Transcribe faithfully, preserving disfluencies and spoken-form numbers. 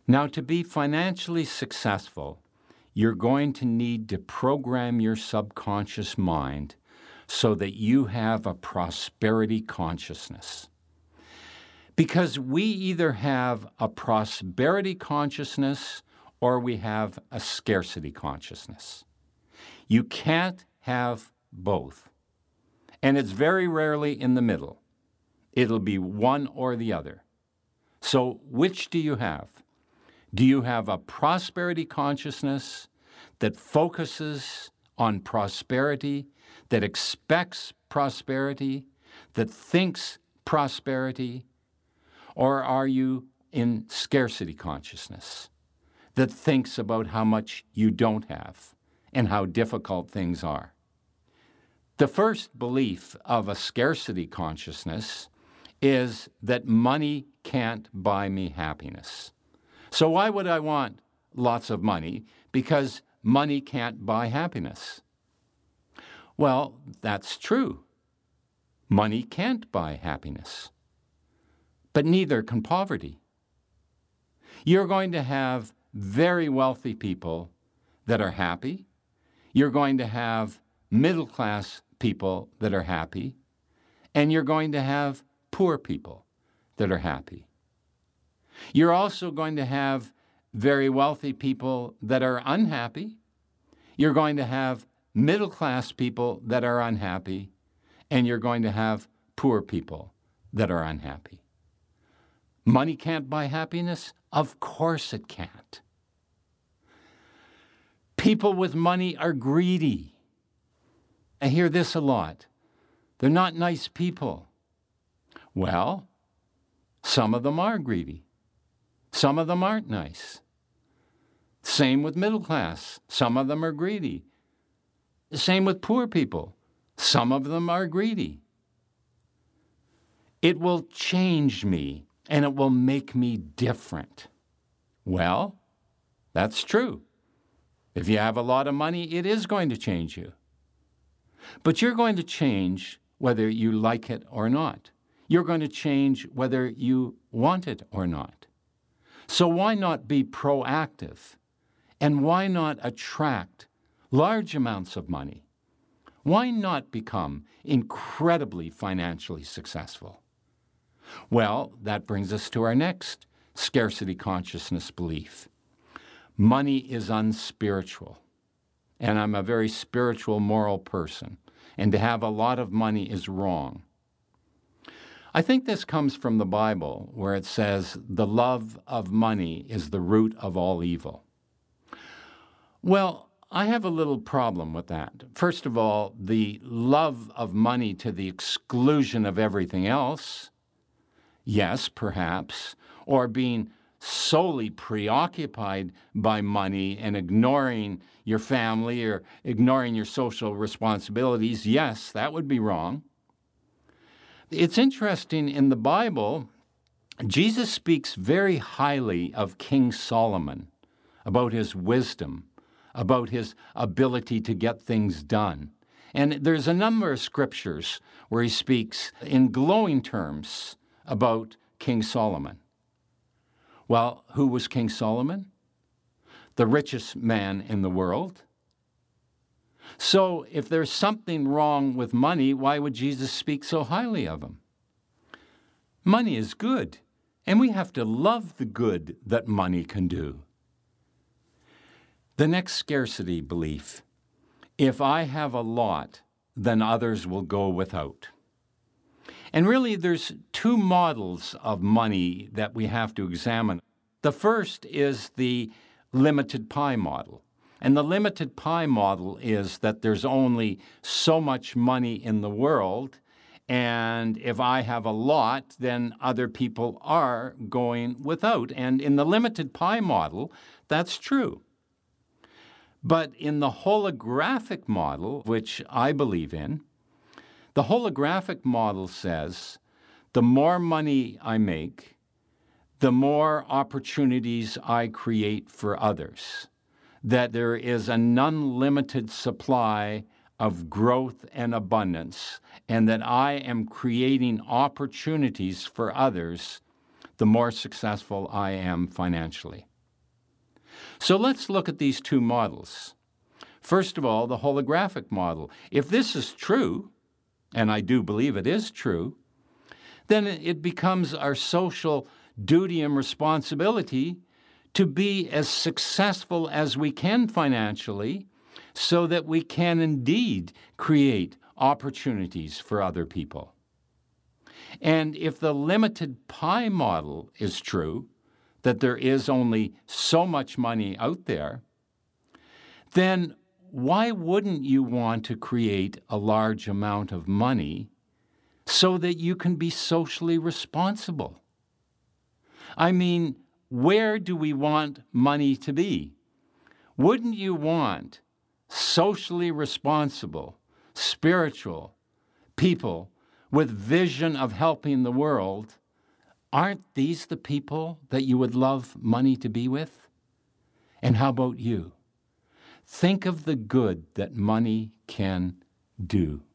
Now, to be financially successful, you're going to need to program your subconscious mind so that you have a prosperity consciousness. Because we either have a prosperity consciousness or we have a scarcity consciousness. You can't have both. And it's very rarely in the middle. It'll be one or the other. So which do you have? Do you have a prosperity consciousness that focuses on prosperity, that expects prosperity, that thinks prosperity? Or are you in scarcity consciousness that thinks about how much you don't have and how difficult things are? The first belief of a scarcity consciousness is that money can't buy me happiness. So why would I want lots of money? Because money can't buy happiness. Well, that's true. Money can't buy happiness. But neither can poverty. You're going to have very wealthy people that are happy. You're going to have middle-class people that are happy. And you're going to have poor people that are happy. You're also going to have very wealthy people that are unhappy. You're going to have middle-class people that are unhappy. And you're going to have poor people that are unhappy. Money can't buy happiness? Of course it can't. People with money are greedy. I hear this a lot. They're not nice people. Well, some of them are greedy. Some of them aren't nice. Same with middle class. Some of them are greedy. Same with poor people. Some of them are greedy. It will change me, and it will make me different. Well, that's true. If you have a lot of money, it is going to change you. But you're going to change whether you like it or not. You're going to change whether you want it or not. So why not be proactive? And why not attract large amounts of money? Why not become incredibly financially successful? Well, that brings us to our next scarcity consciousness belief. Money is unspiritual. And I'm a very spiritual, moral person. And to have a lot of money is wrong. I think this comes from the Bible, where it says, the love of money is the root of all evil. Well, I have a little problem with that. First of all, the love of money to the exclusion of everything else, yes, perhaps, or being solely preoccupied by money and ignoring your family or ignoring your social responsibilities, yes, that would be wrong. It's interesting, in the Bible, Jesus speaks very highly of King Solomon, about his wisdom, about his ability to get things done. And there's a number of scriptures where he speaks in glowing terms about King Solomon. Well, who was King Solomon? The richest man in the world. So if there's something wrong with money, why would Jesus speak so highly of him? Money is good, and we have to love the good that money can do. The next scarcity belief: if I have a lot, then others will go without. And really, there's two models of money that we have to examine. The first is the limited pie model. And the limited pie model is that there's only so much money in the world, and if I have a lot, then other people are going without. And in the limited pie model, that's true. But in the holographic model, which I believe in, the holographic model says the more money I make, the more opportunities I create for others, that there is an unlimited supply of growth and abundance, and that I am creating opportunities for others the more successful I am financially. So let's look at these two models. First of all, the holographic model. If this is true, and I do believe it is true, then it becomes our social duty and responsibility to be as successful as we can financially so that we can indeed create opportunities for other people. And if the limited pie model is true, that there is only so much money out there, then why wouldn't you want to create a large amount of money so that you can be socially responsible? I mean, where do we want money to be? Wouldn't you want socially responsible, spiritual people with vision of helping the world? Aren't these the people that you would love money to be with? And how about you? Think of the good that money can do.